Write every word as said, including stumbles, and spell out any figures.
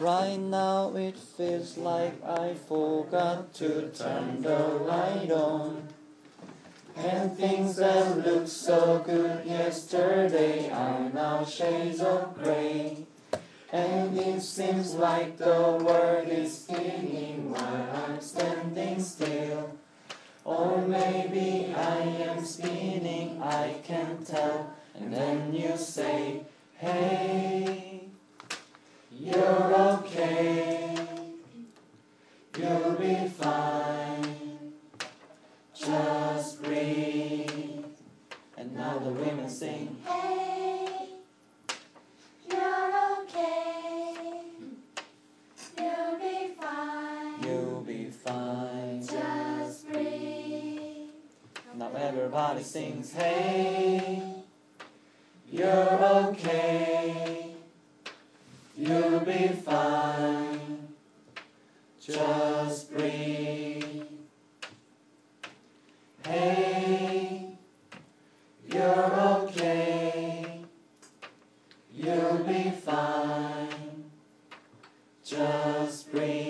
Right now it feels like I forgot to turn the light on. And things that looked so good yesterday are now shades of gray. And it seems like the world is spinning while I'm standing still. Or maybe I am spinning, I can't tell. And then you say, hey, you're okay, you'll be fine, just breathe. And now the women sing, Hey, you're okay, you'll be fine, you'll be fine, just breathe. now everybody sings, hey, you're okay, you'll be fine, just breathe. Hey, you're okay, you'll be fine, just breathe.